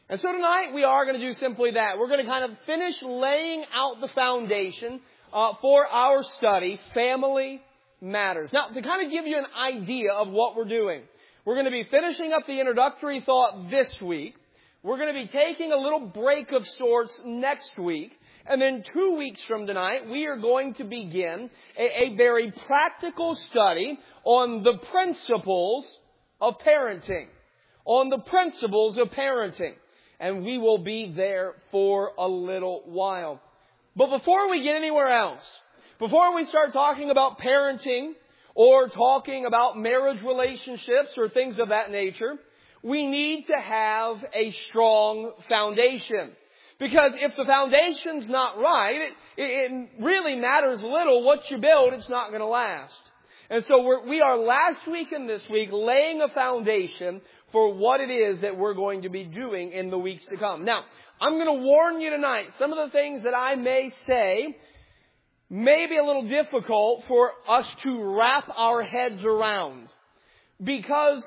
And so tonight we are going to do simply that. We're going to kind of finish laying out the foundation for our study, Family Matters. Now, to kind of give you an idea of what we're doing, we're going to be finishing up the introductory thought this week. We're going to be taking a little break of sorts next week. And then 2 weeks from tonight, we are going to begin a very practical study on the principles of parenting. On the principles of parenting. And we will be there for a little while. But before we get anywhere else, before we start talking about parenting or talking about marriage relationships or things of that nature, we need to have a strong foundation. Because if the foundation's not right, it really matters little what you build, it's not going to last. And so we are last week and this week laying a foundation for what it is that we're going to be doing in the weeks to come. Now, I'm going to warn you tonight, some of the things that I may say may be a little difficult for us to wrap our heads around. Because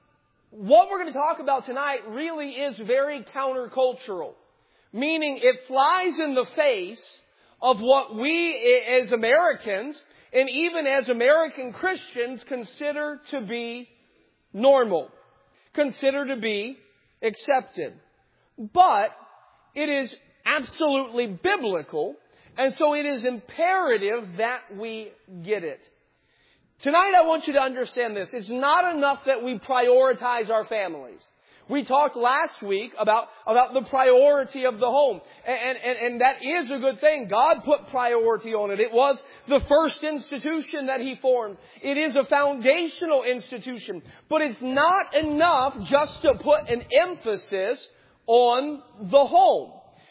what we're going to talk about tonight really is very countercultural. Meaning it flies in the face of what we as Americans and even as American Christians consider to be normal. Consider to be accepted. But it is absolutely biblical, and so it is imperative that we get it. Tonight I want you to understand this. It's not enough that we prioritize our families. We talked last week about the priority of the home. And that is a good thing. God put priority on it. It was the first institution that He formed. It is a foundational institution. But it's not enough just to put an emphasis on the home.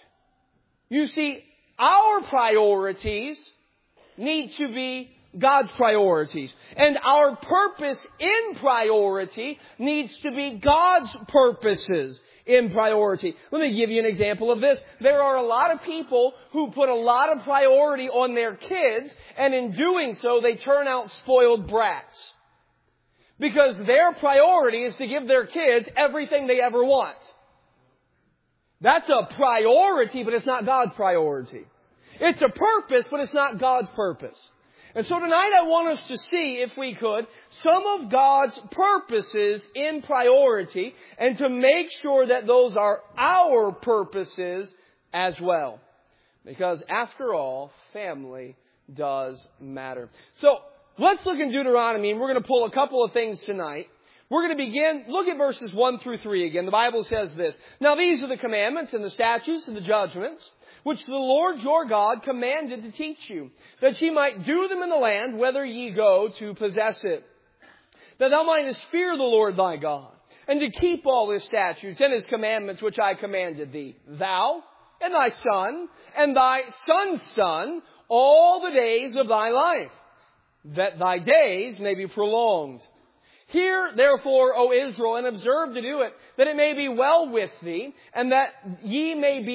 You see, our priorities need to be God's priorities. And our purpose in priority needs to be God's purposes in priority. Let me give you an example of this. There are a lot of people who put a lot of priority on their kids, and in doing so, they turn out spoiled brats. Because their priority is to give their kids everything they ever want. That's a priority, but it's not God's priority. It's a purpose, but it's not God's purpose. And so tonight I want us to see, if we could, some of God's purposes in priority and to make sure that those are our purposes as well. Because after all, family does matter. So let's look in Deuteronomy, and we're going to pull a couple of things tonight. We're going to begin, look at verses 1 through 3 again. The Bible says this. Now these are the commandments and the statutes and the judgments which the Lord your God commanded to teach you, that ye might do them in the land, whither ye go to possess it. That thou mightest fear the Lord thy God, and to keep all His statutes and His commandments which I commanded thee, thou and thy son and thy son's son, all the days of thy life, that thy days may be prolonged. Hear therefore, O Israel, and observe to do it, that it may be well with thee, and that ye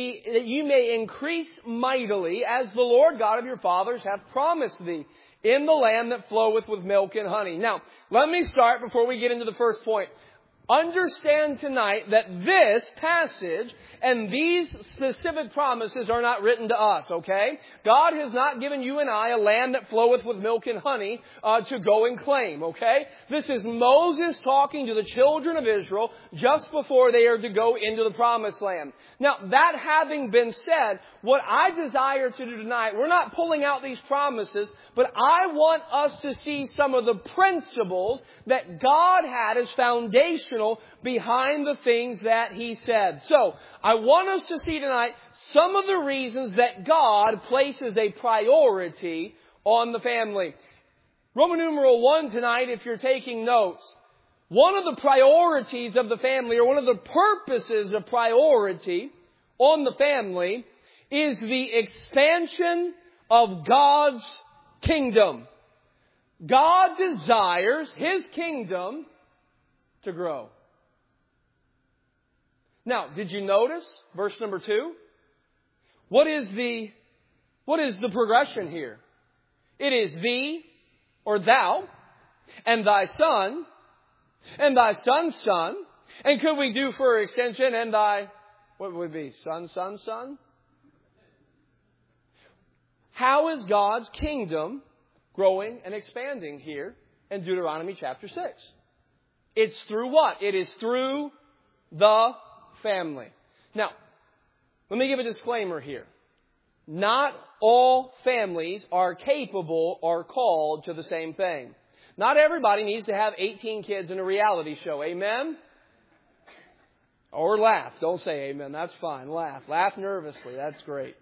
may increase mightily, as the Lord God of your fathers hath promised thee, in the land that floweth with milk and honey. Now, let me start before we get into the first point. Understand tonight that this passage and these specific promises are not written to us, okay? God has not given you and I a land that floweth with milk and honey to go and claim, okay? This is Moses talking to the children of Israel just before they are to go into the promised land. Now, that having been said, what I desire to do tonight, we're not pulling out these promises, but I want us to see some of the principles that God had as foundational behind the things that He said. So, I want us to see tonight some of the reasons that God places a priority on the family. Roman numeral 1 tonight, if you're taking notes. One of the priorities of the family, or one of the purposes of priority on the family, is the expansion of God's kingdom. God desires His kingdom to grow. Now, did you notice verse number 2? What is the progression here? It is thee, or thou, and thy son, and thy son's son. And could we do for extension, and thy What would it be? Son, son, son? How is God's kingdom growing and expanding here in Deuteronomy chapter 6? It's through what? It is through the family. Now, let me give a disclaimer here. Not all families are capable or called to the same thing. Not everybody needs to have 18 kids in a reality show. Amen? Or laugh. Don't say amen. That's fine. Laugh. Laugh nervously. That's great.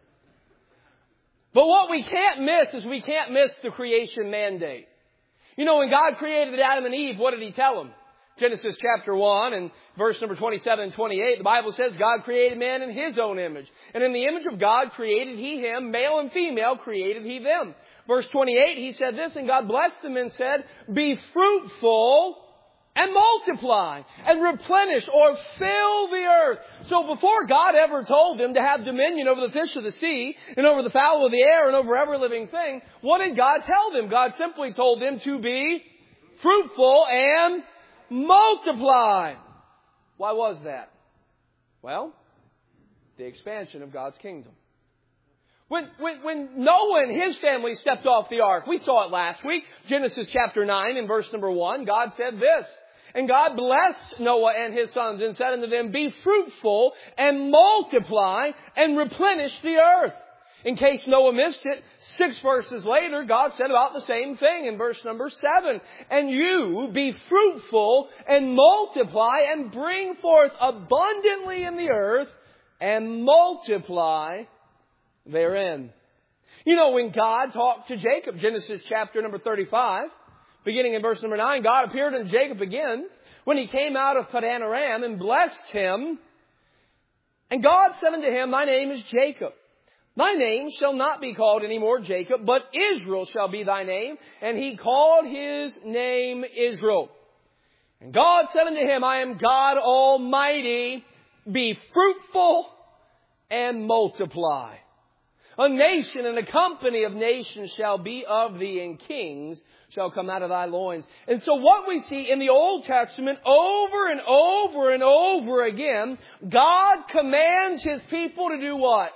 But what we can't miss is we can't miss the creation mandate. You know, when God created Adam and Eve, what did He tell them? Genesis chapter 1 and verse number 27 and 28, the Bible says God created man in His own image. And in the image of God created He him, male and female created He them. Verse 28, He said this, and God blessed them and said, be fruitful and multiply and replenish or fill the earth. So before God ever told them to have dominion over the fish of the sea and over the fowl of the air and over every living thing, what did God tell them? God simply told them to be fruitful and multiply. Why was that? Well, the expansion of God's kingdom. When Noah and his family stepped off the ark, we saw it last week, Genesis chapter 9 and verse number 1, God said this, and God blessed Noah and his sons and said unto them, be fruitful and multiply and replenish the earth. In case Noah missed it, 6 verses later, God said about the same thing in verse number 7. And you be fruitful and multiply and bring forth abundantly in the earth and multiply therein. You know, when God talked to Jacob, Genesis chapter number 35, beginning in verse number 9, God appeared unto Jacob again when he came out of Padan Aram and blessed him. And God said unto him, thy name is Jacob. Thy name shall not be called any more Jacob, but Israel shall be thy name. And he called his name Israel. And God said unto him, I am God Almighty. Be fruitful and multiply. A nation and a company of nations shall be of thee, and kings shall come out of thy loins. And so what we see in the Old Testament over and over and over again, God commands His people to do what?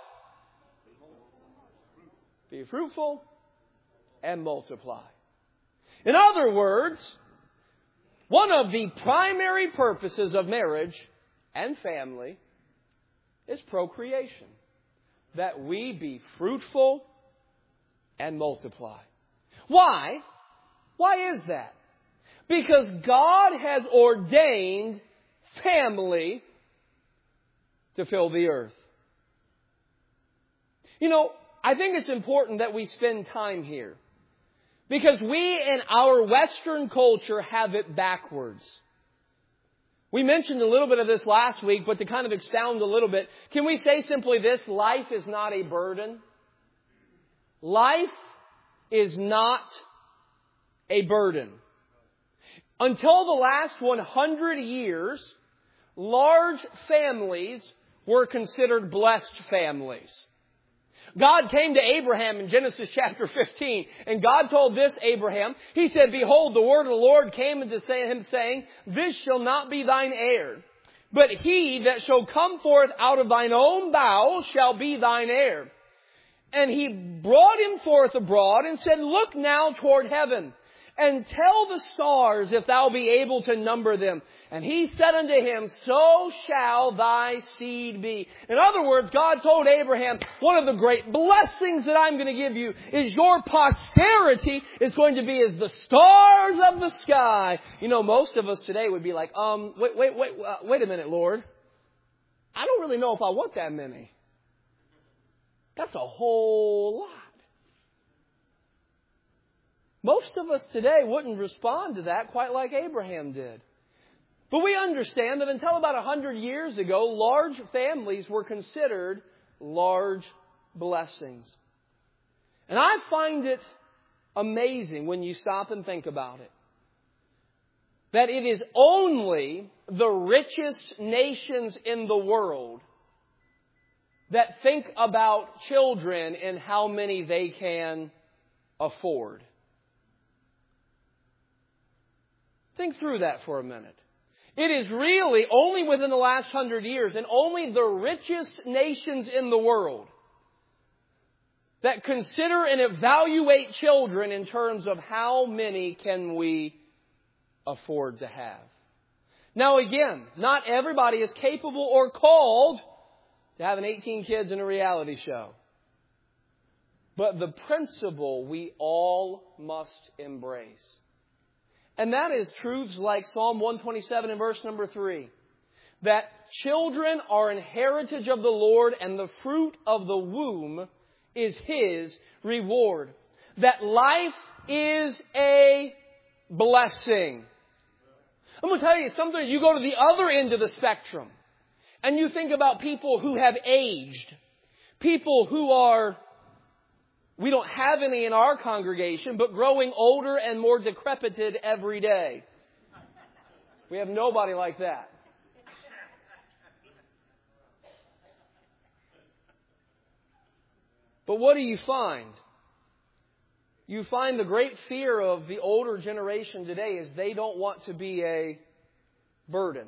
Be fruitful and multiply. In other words, one of the primary purposes of marriage and family is procreation. That we be fruitful and multiply. Why? Why is that? Because God has ordained family to fill the earth. You know, I think it's important that we spend time here. Because we in our Western culture have it backwards. We mentioned a little bit of this last week, but to kind of expound a little bit, can we say simply this? Life is not a burden. Life is not a burden. Until the last 100 years, large families were considered blessed families. God came to Abraham in Genesis chapter 15, and God told this Abraham, He said, behold, the word of the Lord came unto him, saying, this shall not be thine heir, but he that shall come forth out of thine own bowels shall be thine heir. And He brought him forth abroad and said, look now toward heaven, and tell the stars if thou be able to number them. And He said unto him, so shall thy seed be. In other words, God told Abraham, one of the great blessings that I'm going to give you is your posterity is going to be as the stars of the sky. You know, most of us today would be like, wait a minute, Lord. I don't really know if I want that many. That's a whole lot. Most of us today wouldn't respond to that quite like Abraham did. But we understand that until about 100 years ago, large families were considered large blessings. And I find it amazing when you stop and think about it, that it is only the richest nations in the world that think about children and how many they can afford. Think through that for a minute. It is really only within the last 100 years and only the richest nations in the world that consider and evaluate children in terms of how many can we afford to have. Now again, not everybody is capable or called to having 18 kids in a reality show. But the principle we all must embrace. And that is truths like Psalm 127 and verse number 3. That children are an heritage of the Lord and the fruit of the womb is His reward. That life is a blessing. I'm going to tell you something. You go to the other end of the spectrum and you think about people who have aged. People who are, we don't have any in our congregation, but growing older and more decrepited every day. We have nobody like that. But what do you find? You find the great fear of the older generation today is they don't want to be a burden.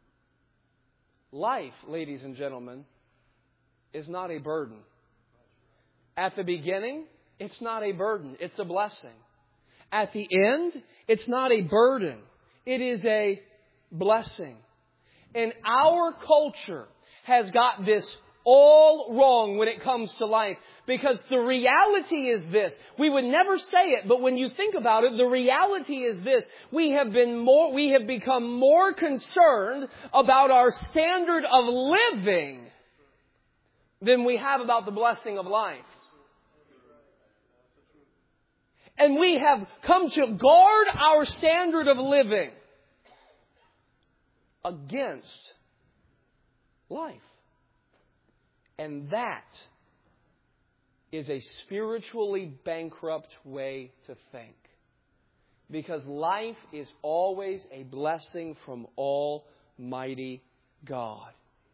Life, ladies and gentlemen, is not a burden. At the beginning, it's not a burden. It's a blessing. At the end, it's not a burden. It is a blessing. And our culture has got this all wrong when it comes to life. Because the reality is this. We would never say it, but when you think about it, the reality is this. We have become more concerned about our standard of living than we have about the blessing of life. And we have come to guard our standard of living against life. And that is a spiritually bankrupt way to think. Because life is always a blessing from Almighty God.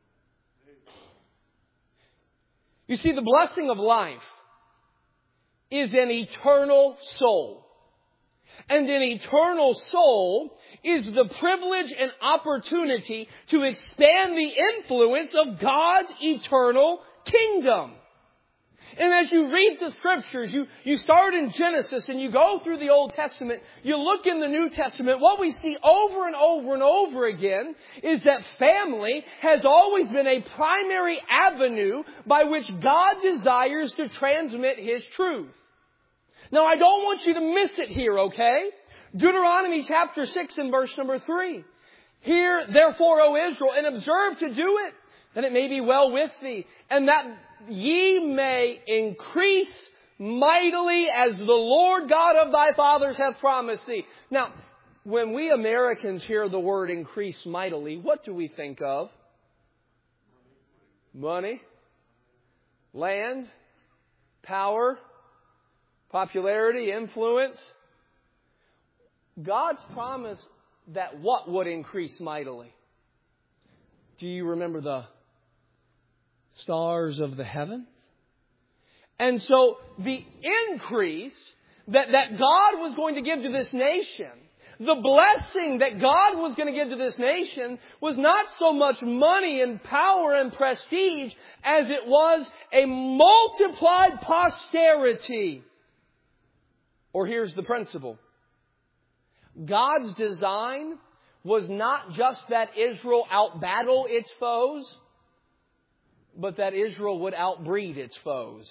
You see, the blessing of life is an eternal soul. And an eternal soul is the privilege and opportunity to expand the influence of God's eternal kingdom. And as you read the Scriptures, you start in Genesis and you go through the Old Testament, you look in the New Testament, what we see over and over and over again is that family has always been a primary avenue by which God desires to transmit His truth. Now, I don't want you to miss it here, okay? Deuteronomy chapter 6 and verse number 3. Hear, therefore, O Israel, and observe to do it, that it may be well with thee, and that ye may increase mightily as the Lord God of thy fathers hath promised thee. Now, when we Americans hear the word increase mightily, what do we think of? Money, land, power, popularity, influence. God's promised that what would increase mightily? Do you remember the stars of the heavens? And so the increase that God was going to give to this nation, the blessing that God was going to give to this nation was not so much money and power and prestige as it was a multiplied posterity. Or here's the principle. God's design was not just that Israel outbattle its foes, but that Israel would outbreed its foes.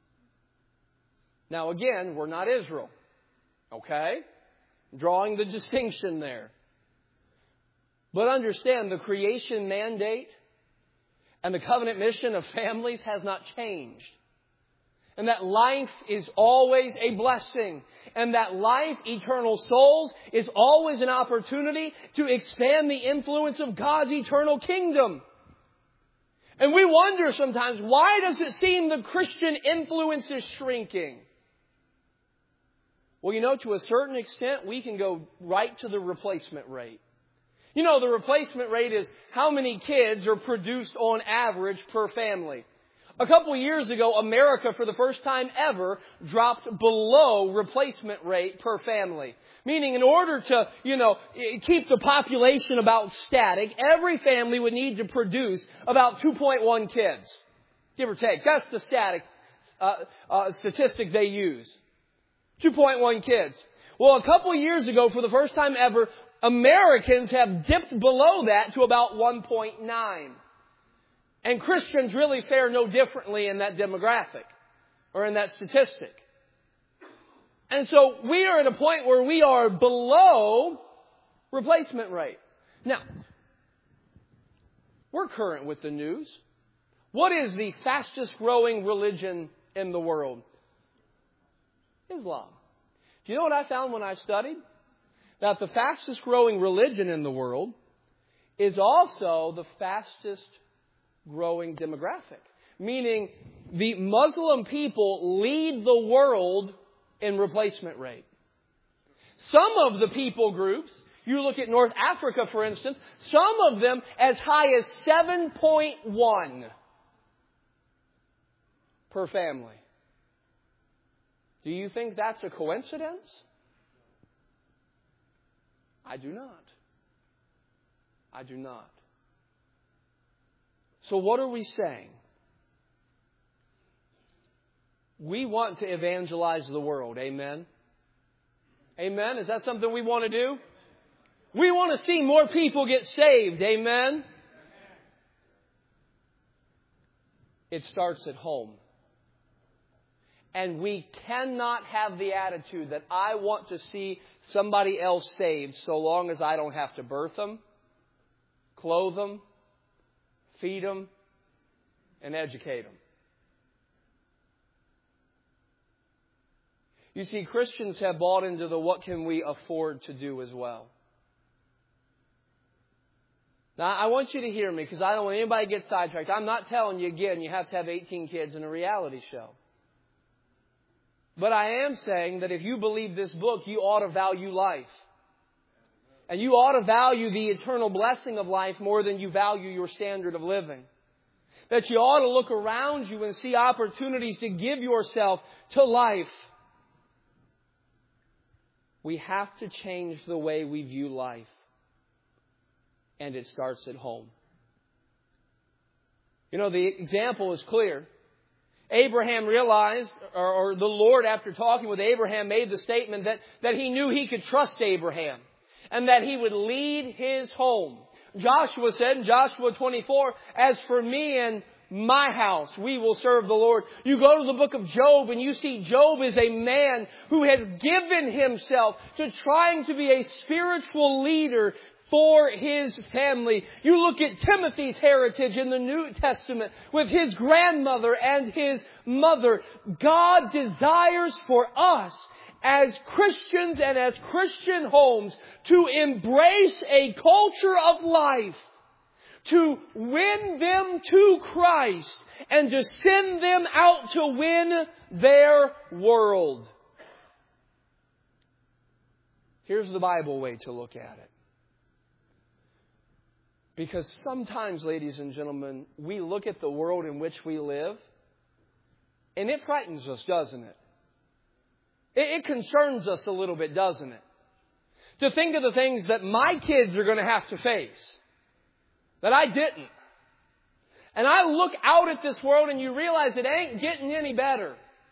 Now again, we're not Israel. Okay? Drawing the distinction there. But understand, the creation mandate and the covenant mission of families has not changed. And that life is always a blessing. And that life, eternal souls, is always an opportunity to expand the influence of God's eternal kingdom. And we wonder sometimes, why does it seem the Christian influence is shrinking? Well, you know, to a certain extent, we can go right to the replacement rate. You know, the replacement rate is how many kids are produced on average per family. A couple of years ago, America, for the first time ever, dropped below replacement rate per family. Meaning, in order to, keep the population about static, every family would need to produce about 2.1 kids. Give or take. That's the statistic they use. 2.1 kids. Well, a couple of years ago, for the first time ever, Americans have dipped below that to about 1.9. And Christians really fare no differently in that demographic or in that statistic. And so we are at a point where we are below replacement rate. Now, we're current with the news. What is the fastest growing religion in the world? Islam. Do you know what I found when I studied? That the fastest growing religion in the world is also the fastest growing demographic. Meaning the Muslim people lead the world in replacement rate. Some of the people groups, you look at North Africa for instance, some of them as high as 7.1 per family. Do you think that's a coincidence? I do not. I do not. So what are we saying? We want to evangelize the world. Amen? Amen? Is that something we want to do? We want to see more people get saved. Amen? It starts at home. And we cannot have the attitude that I want to see somebody else saved so long as I don't have to birth them, clothe them, feed them, and educate them. You see, Christians have bought into the what can we afford to do as well. Now, I want you to hear me because I don't want anybody to get sidetracked. I'm not telling you again you have to have 18 kids in a reality show. But I am saying that if you believe this book, you ought to value life. And you ought to value the eternal blessing of life more than you value your standard of living. That you ought to look around you and see opportunities to give yourself to life. We have to change the way we view life. And it starts at home. The example is clear. Abraham realized, or the Lord, after talking with Abraham, made the statement that he knew he could trust Abraham. And that he would lead his home. Joshua said in Joshua 24, as for me and my house, we will serve the Lord. You go to the book of Job and you see Job is a man who has given himself to trying to be a spiritual leader for his family. You look at Timothy's heritage in the New Testament with his grandmother and his mother. God desires for us as Christians and as Christian homes to embrace a culture of life, to win them to Christ and to send them out to win their world. Here's the Bible way to look at it. Because sometimes, ladies and gentlemen, we look at the world in which we live and it frightens us, doesn't it? It concerns us a little bit, doesn't it? To think of the things that my kids are going to have to face that I didn't. And I look out at this world and you realize it ain't getting any better.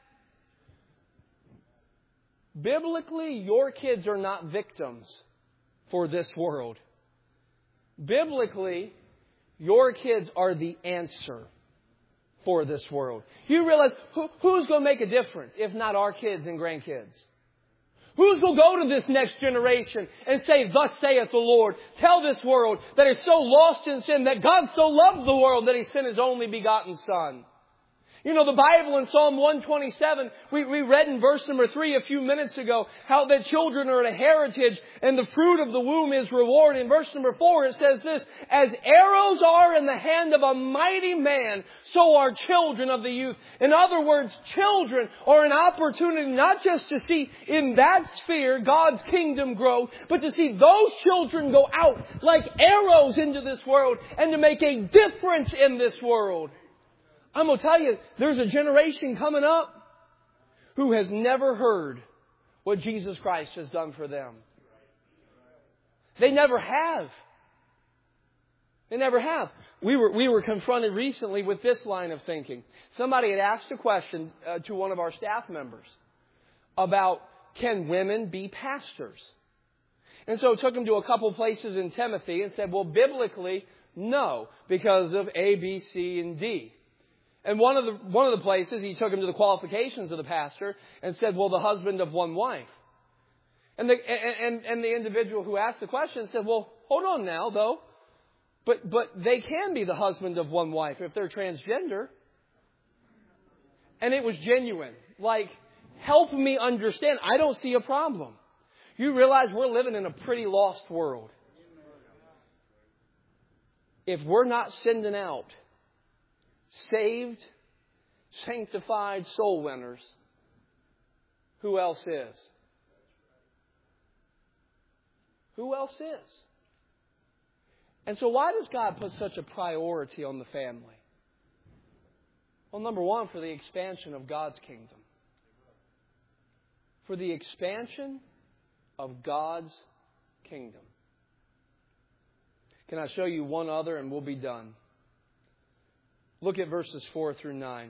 Biblically, your kids are not victims for this world. Biblically, your kids are the answer for this world. You realize who's going to make a difference if not our kids and grandkids? Who's going to go to this next generation and say, thus saith the Lord? Tell this world that is so lost in sin that God so loved the world that He sent His only begotten Son. The Bible in Psalm 127, we read in verse number 3 a few minutes ago how that children are a heritage and the fruit of the womb is reward. In verse number 4 it says this, as arrows are in the hand of a mighty man, so are children of the youth. In other words, children are an opportunity not just to see in that sphere God's kingdom grow, but to see those children go out like arrows into this world and to make a difference in this world. I'm going to tell you, there's a generation coming up who has never heard what Jesus Christ has done for them. They never have. They never have. We were confronted recently with this line of thinking. Somebody had asked a question to one of our staff members about, can women be pastors? And so I took him to a couple places in Timothy and said, well, biblically, no, because of A, B, C, and D. And one of the places, he took him to the qualifications of the pastor and said, well, the husband of one wife. And the individual who asked the question said, well, hold on now, though. But they can be the husband of one wife if they're transgender. And it was genuine. Like, help me understand. I don't see a problem. You realize we're living in a pretty lost world. If we're not sending out saved, sanctified soul winners, who else is? Who else is? And so why does God put such a priority on the family? Well, number one, for the expansion of God's kingdom. For the expansion of God's kingdom. Can I show you one other and we'll be done? Look at verses 4 through 9.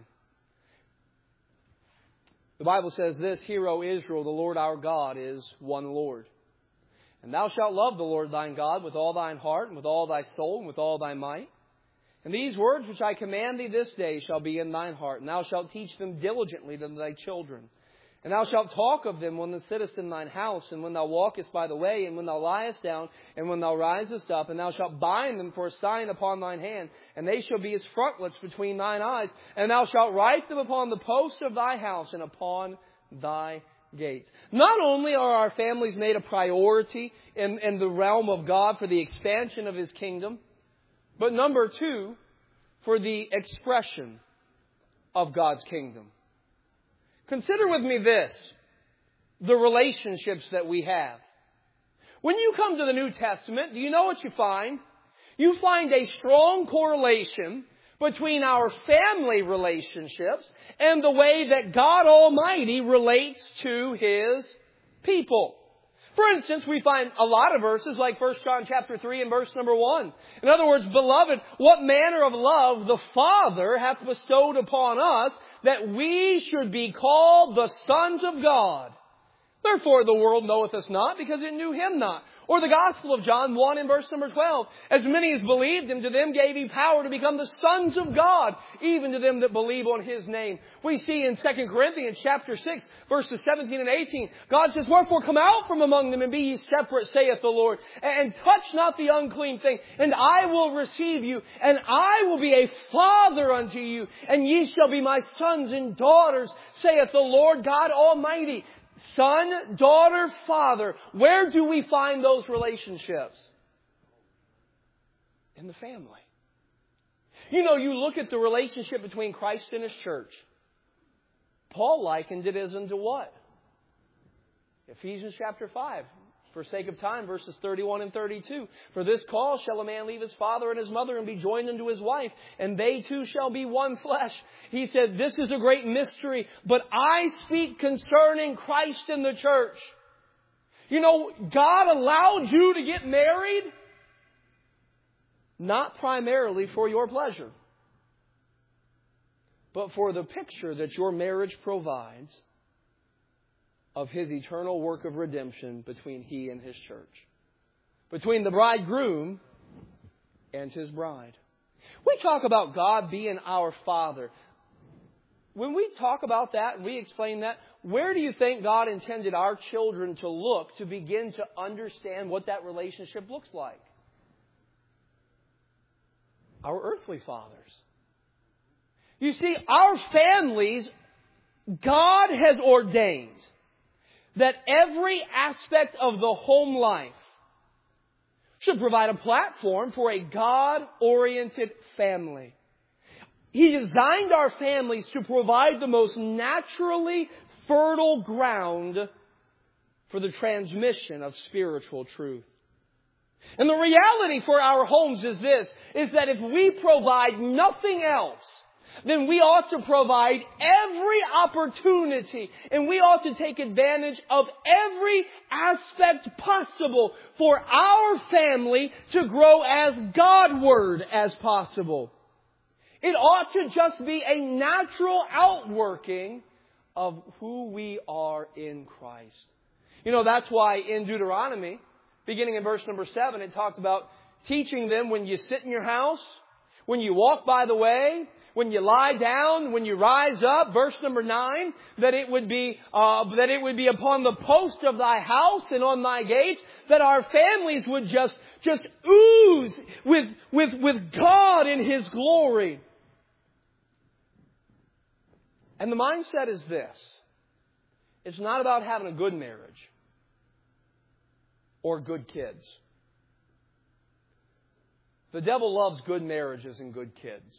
The Bible says this, Hear, O Israel, the Lord our God is one Lord. And thou shalt love the Lord thine God with all thine heart and with all thy soul and with all thy might. And these words which I command thee this day shall be in thine heart, and thou shalt teach them diligently to thy children. And thou shalt talk of them when thou sittest in thine house, and when thou walkest by the way, and when thou liest down, and when thou risest up. And thou shalt bind them for a sign upon thine hand, and they shall be as frontlets between thine eyes. And thou shalt write them upon the posts of thy house and upon thy gates. Not only are our families made a priority in the realm of God for the expansion of His kingdom, but number two, for the expression of God's kingdom. Consider with me this, the relationships that we have. When you come to the New Testament, do you know what you find? You find a strong correlation between our family relationships and the way that God Almighty relates to His people. For instance, we find a lot of verses like 1 John chapter 3 and verse number 1. In other words, Beloved, what manner of love the Father hath bestowed upon us, that we should be called the sons of God. Therefore the world knoweth us not, because it knew Him not. Or the Gospel of John 1 in verse number 12. As many as believed Him, to them gave He power to become the sons of God, even to them that believe on His name. We see in 2 Corinthians chapter 6, verses 17 and 18, God says, Wherefore come out from among them, and be ye separate, saith the Lord, and touch not the unclean thing, and I will receive you, and I will be a father unto you, and ye shall be my sons and daughters, saith the Lord God Almighty. Son, daughter, father. Where do we find those relationships? In the family. You know, you look at the relationship between Christ and His church. Paul likened it as unto what? Ephesians chapter 5. For sake of time, verses 31 and 32. For this cause shall a man leave his father and his mother and be joined unto his wife, and they two shall be one flesh. He said, this is a great mystery, but I speak concerning Christ and the church. You know, God allowed you to get married, not primarily for your pleasure, but for the picture that your marriage provides of His eternal work of redemption between He and His church. Between the bridegroom and His bride. We talk about God being our Father. When we talk about that and we explain that, where do you think God intended our children to look to begin to understand what that relationship looks like? Our earthly fathers. You see, our families, God has ordained that every aspect of the home life should provide a platform for a God-oriented family. He designed our families to provide the most naturally fertile ground for the transmission of spiritual truth. And the reality for our homes is this, is that if we provide nothing else then we ought to provide every opportunity and we ought to take advantage of every aspect possible for our family to grow as Godward as possible. It ought to just be a natural outworking of who we are in Christ. You know, that's why in Deuteronomy, beginning in verse number 7, it talked about teaching them when you sit in your house, when you walk by the way, when you lie down, when you rise up. Verse number 9, that it would be upon the post of thy house and on thy gates, that our families would just ooze with God in His glory. And the mindset is this: it's not about having a good marriage or good kids. The devil loves good marriages and good kids.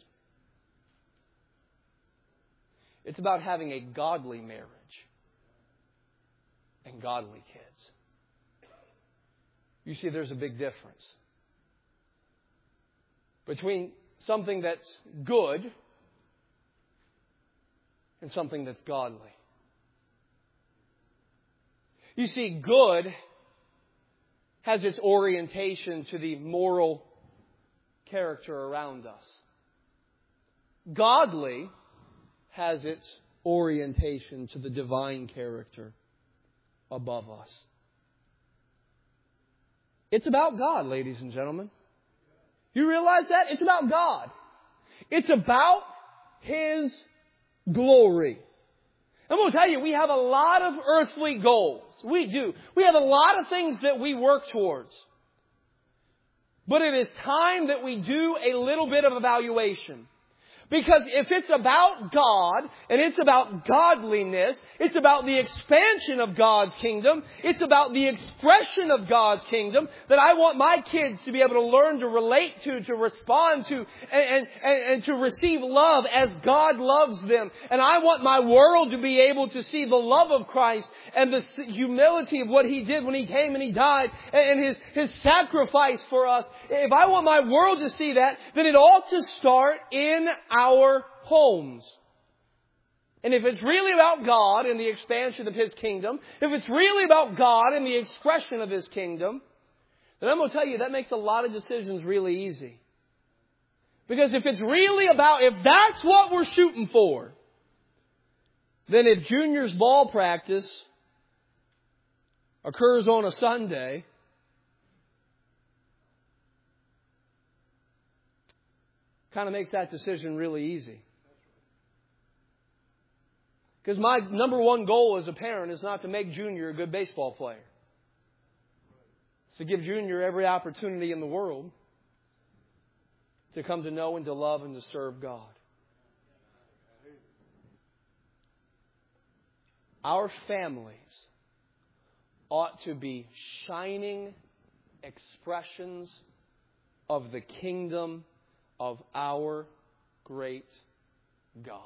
It's about having a godly marriage and godly kids. You see, there's a big difference between something that's good and something that's godly. You see, good has its orientation to the moral character around us. Godly has its orientation to the divine character above us. It's about God, ladies and gentlemen. You realize that? It's about God. It's about His glory. I'm going to tell you, we have a lot of earthly goals. We do. We have a lot of things that we work towards. But it is time that we do a little bit of evaluation. Because if it's about God, and it's about godliness, it's about the expansion of God's kingdom, it's about the expression of God's kingdom, that I want my kids to be able to learn to relate to respond to, and to receive love as God loves them. And I want my world to be able to see the love of Christ and the humility of what He did when He came and He died, and His sacrifice for us. If I want my world to see that, then it ought to start in our homes. And if it's really about God and the expansion of His kingdom, if it's really about God and the expression of His kingdom, then I'm going to tell you that makes a lot of decisions really easy. Because if that's what we're shooting for, then if junior's ball practice occurs on a Sunday, kind of makes that decision really easy. Because my number one goal as a parent is not to make Junior a good baseball player. It's to give Junior every opportunity in the world to come to know and to love and to serve God. Our families ought to be shining expressions of the kingdom of our great God.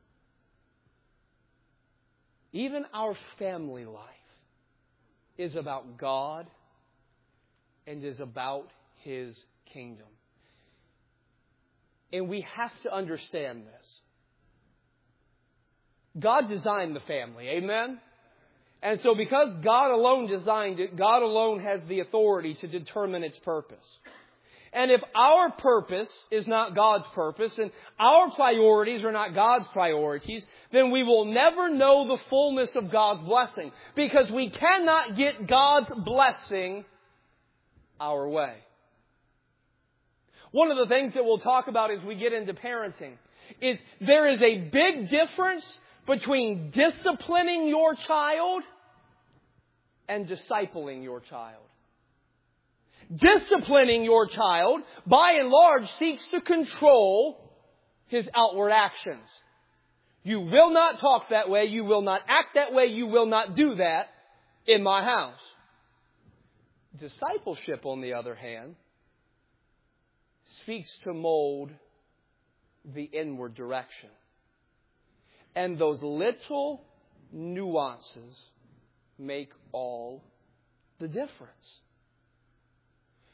Even our family life is about God and is about His kingdom. And we have to understand this. God designed the family, amen? And so because God alone designed it, God alone has the authority to determine its purpose. And if our purpose is not God's purpose, and our priorities are not God's priorities, then we will never know the fullness of God's blessing. Because we cannot get God's blessing our way. One of the things that we'll talk about as we get into parenting is there is a big difference between disciplining your child and discipling your child. Disciplining your child, by and large, seeks to control his outward actions. You will not talk that way. You will not act that way. You will not do that in my house. Discipleship, on the other hand, seeks to mold the inward direction. And those little nuances make all the difference.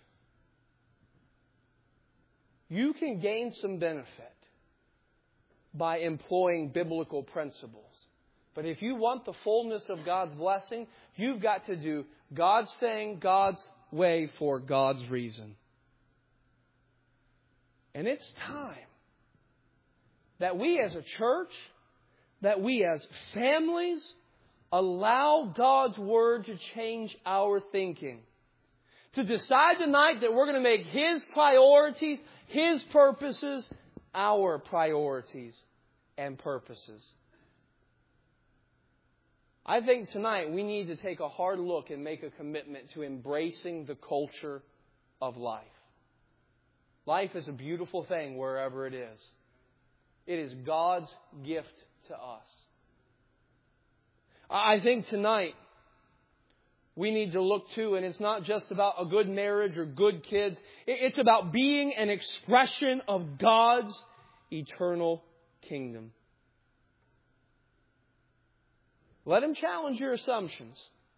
You can gain some benefit by employing biblical principles. But if you want the fullness of God's blessing, you've got to do God's thing, God's way, for God's reason. And it's time that we as a church, that we as families, allow God's Word to change our thinking. To decide tonight that we're going to make His priorities, His purposes, our priorities and purposes. I think tonight we need to take a hard look and make a commitment to embracing the culture of life. Life is a beautiful thing wherever it is. It is God's gift to us. I think tonight we need to look to, and it's not just about a good marriage or good kids. It's about being an expression of God's eternal kingdom. Let Him challenge your assumptions.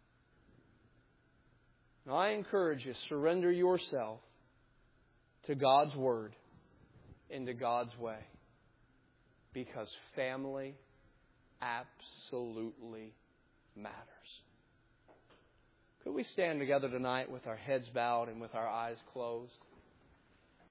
I encourage you, surrender yourself to God's Word and to God's way. Because family absolutely matters. Could we stand together tonight with our heads bowed and with our eyes closed?